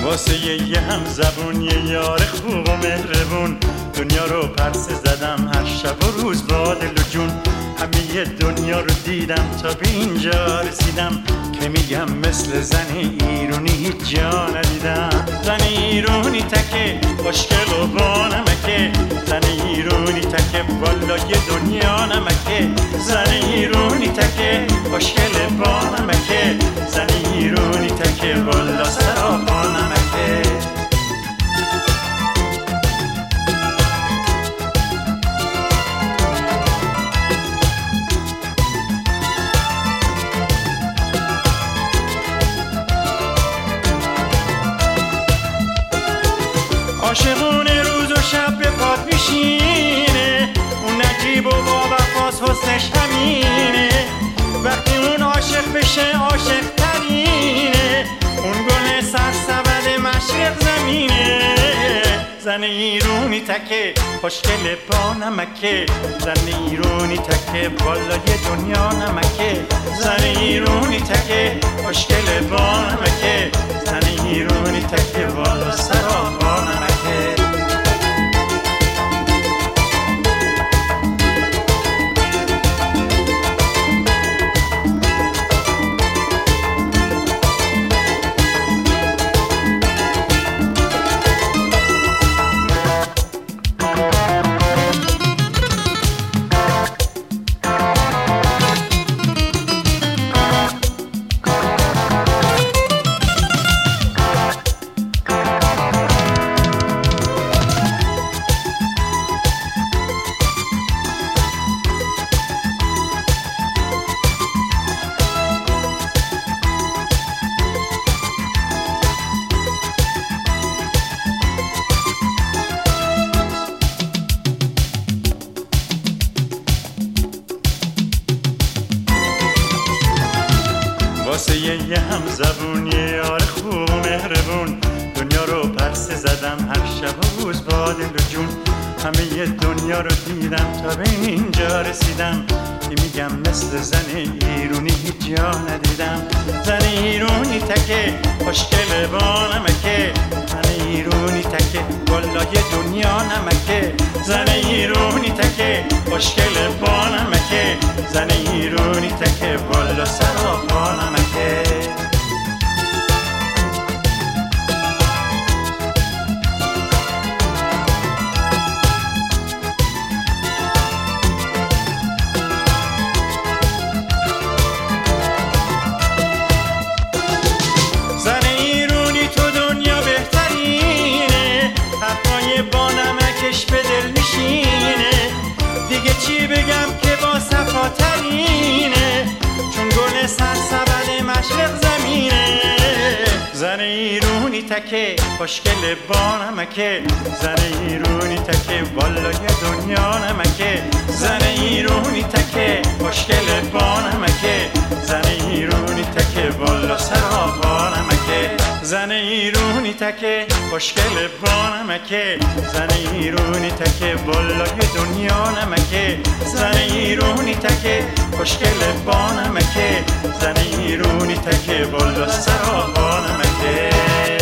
واسه یه هم زبون یه یار خوب و مهربون دنیا رو پرسه زدم هر شب و روز با دل و جون. همه دنیا رو دیدم تا به اینجا رسیدم که میگم مثل زن ایرونی هیچ جا ندیدم. زن ایرونی تکه خوشگل و با نمکه، زن ایرونی تکه بالای دنیا نمکه. زن ایرونی تکه خوشگل با نمکه، زن ایرونی تکه بالا سراپا نمکه. عاشقونه روز و شب به پاد میشینه، اون نجیب و با وفاس حسنش همینه. وقتی اون عاشق بشه عاشق ترینه، اون گل سرسبد مشرق زمینه. زن ایرونی تکه خوشگل با نمکه، زن ایرونی تکه بالای دنیا نمکه. زن ایرونی تکه خوشگل با نمکه، زن ایرونی تکه بالا سراپا نمکه. واسه یه هم زبون یه یار خوب و مهربون دنیا رو پرسه زدم هر شب و روز با دل و جون. همه دنیا رو دیدم تا به اینجا رسیدم که میگم مثل زن ایرونی هیچ جا ندیدم. زن ایرونی تکه خوشگل با نمکه، زن ایرونی تکه بالای دنیا نمکه. زن ایرونی تکه خوشگل با نمکه، زن ایرونی تکه بالا سراپا نمکه. زن ایرونی تو دنیا بهترینه، حرفای با نمکش به دل میشینه. دیگه چی بگم که با صفا ترینه، چون گل سرسبد مشرق زمینه. زن ایرونی تکه خوشگل با نمکه، زن ایرونی تکه بالای دنیا نمکه. زن ایرونی تکه خوشگل با نمکه، زن ایرونی تکه بالا سراپا نمکه. زن ایرونی تکه خوشگل با نمکه، زن ایرونی تکه بالای دنیا نمکه. زن ایرونی تکه خوشگل با نمکه، زن ایرونی تکه بالا سراپا نمکه.